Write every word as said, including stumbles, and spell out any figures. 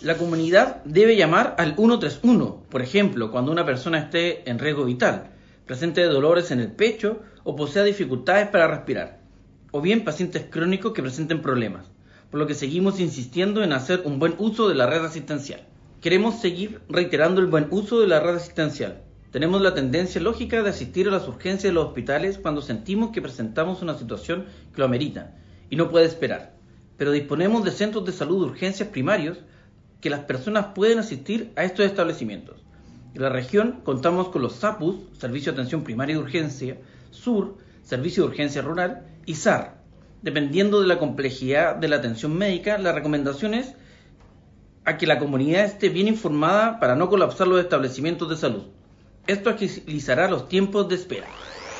La comunidad debe llamar al ciento treinta y uno, por ejemplo, cuando una persona esté en riesgo vital, presente dolores en el pecho o posea dificultades para respirar, o bien pacientes crónicos que presenten problemas, por lo que seguimos insistiendo en hacer un buen uso de la red asistencial. Queremos seguir reiterando el buen uso de la red asistencial. Tenemos la tendencia lógica de asistir a las urgencias de los hospitales cuando sentimos que presentamos una situación que lo amerita y no puede esperar, pero disponemos de centros de salud de urgencias primarios que las personas pueden asistir a estos establecimientos. En la región contamos con los SAPUS, Servicio de Atención Primaria de Urgencia, SUR, Servicio de Urgencia Rural, y S A R. Dependiendo de la complejidad de la atención médica, la recomendación es a que la comunidad esté bien informada para no colapsar los establecimientos de salud. Esto agilizará los tiempos de espera.